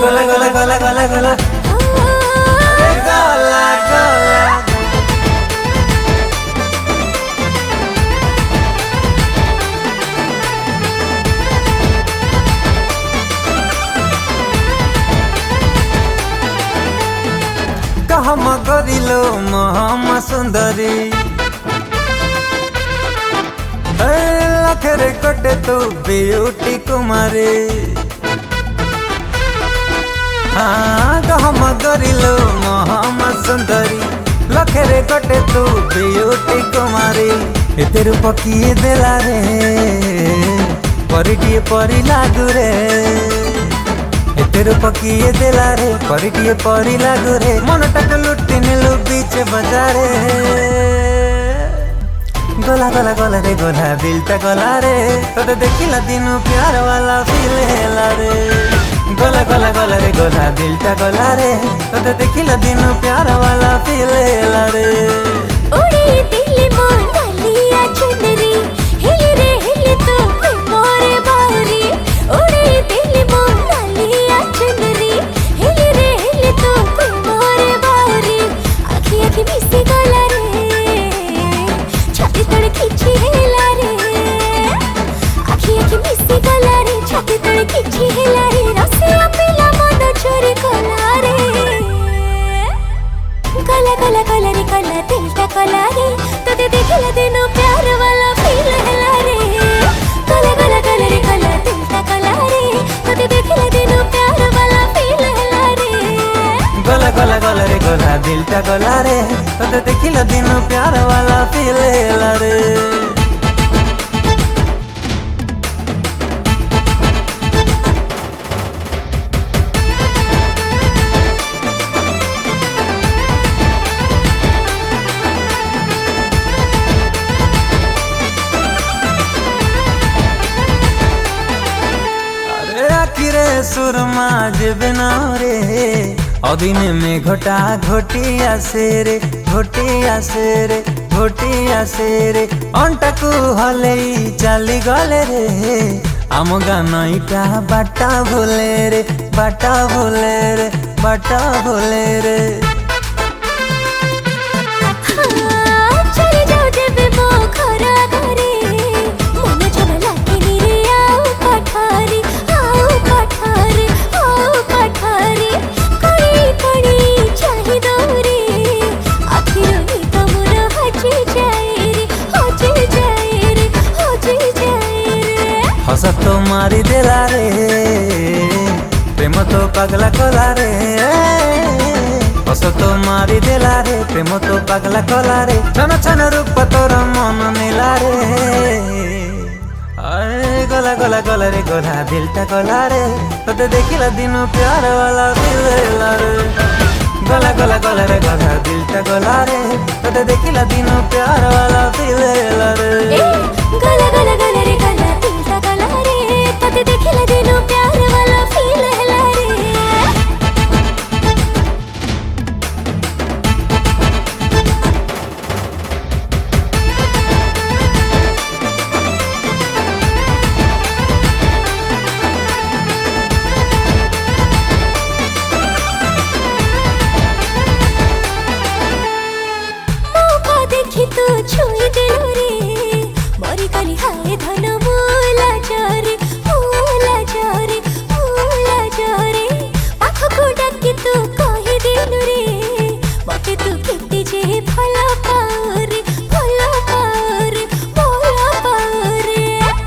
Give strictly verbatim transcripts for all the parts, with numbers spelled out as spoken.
गला गला गला गला गला रे गला गला। कहम गरिलो महामा सुंदरी लखरे कटे तो ब्यूटी कुमारी। हाँ कहम गरिलो महामा सुंदरी लखरे कटे तो ब्यूटी कुमारी। एते रूप किए देला रे परिटिए परी लागू रे। एते रूप किए देला रे परिटिए परी लागू रे। मनटाक लुटी नेलु बीच बजारे गला गला गला रे गला दिलटा गला रे। तोते देखिला दिनु प्यार वाला फील हेला रे। गला गला गला रे गला दिलटा गला रे। तोते देखिला दिनु प्यार वाला फील हेला रे। उड़ी दिल मोर डालिया चुनरी हिल रे हिल तो मोरे बारी। उड़ी दिल मोर डालिया चुनरी हिल रे हिल तो मोरे बारी। आखी आखी मिसी गला रे छाती तड़ खिची हेला रे। आखी आखी मिसी गला रे छाती तड़ खिची हेला रे। रसिया पिला मन चोरी कला रे। गला गला गला रे गला दिलटा गला रे। तोते देखिला दिनो प्यार वाला फील हेला रे। गला गला गला रे गला दिलटा गला रे। तोते देखिला दिनो प्यार वाला फील हेला रे। गला गला गला रे गला दिलटा गला रे। तोते देखिला दिनु प्यार वाला फील हेला रे। सुरमा जेबे ना रे अदिन में घोटा घोटी आसे रे घोटी आसे रे घोटी आसे रे। अंटा को हले चाली गले रे आम गान इटा बाटा भूले रे बाटा भूले रे बाटा भूले रे। हस तो मारी देला रे प्रेम तो पगला कला रे। हस तो मारी देला रे प्रेम तो पगला कला रे। छन छन रूप तोर मन नेला रे। आए गला गला गला रे गला दिलटा गला रे। तोते देखिला दिनु प्यार वाला फील हेला रे। गला गला गला रे गला दिलटा गला रे। तोते देखिला दिनु प्यार वाला फील हेला रे। गला गला गला रे गला दिलटा गला रे। तोते देखिला दिनु प्यार वाला फील हेला रे। मौका देखी तू छुई दिल रे मोरी कली हाय धन मूला जारे मूला जारे मूला जारे। आँख को डाकी तू कही दिल रे मते तू केते जे भला पाओ रे भला पाओ रे भला पाओ रे।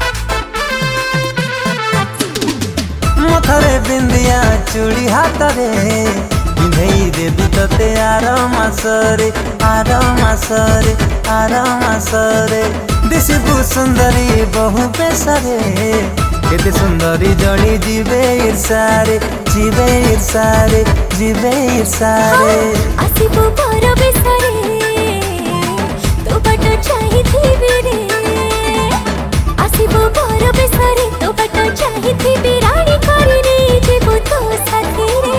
मथरे बिंदिया चूड़ी हाथ रे पिंधई देबी तोते आर मासरे आर मासरे आर मासरे। दिशबु सुंदरी बहु बेसरे केते सुंदरी जड़ी जीवे ईर्षारे जीवे ईर्षारे जीवे ईर्षारे। आसिबु पर बेसरे तो बट चाही थी रे। आसिबु पर बेसरे तो बट चाही थी रानी करी रे जीबु तो साथी रे।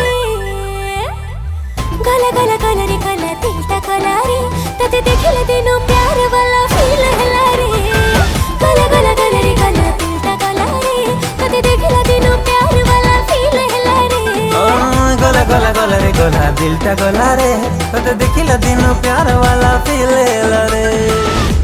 गला गला गला रे गला दिलटा गला रे। तोते देखिला दिनु प्यार वाला फील हेला रे। गला गला गला रे गला दिलटा गला रे। तोते देखिला दिनु प्यार वाला फील हेला रे। गला गला रे गला दिलटा गला रे तो देखिला दिन प्यार वाला फील रे।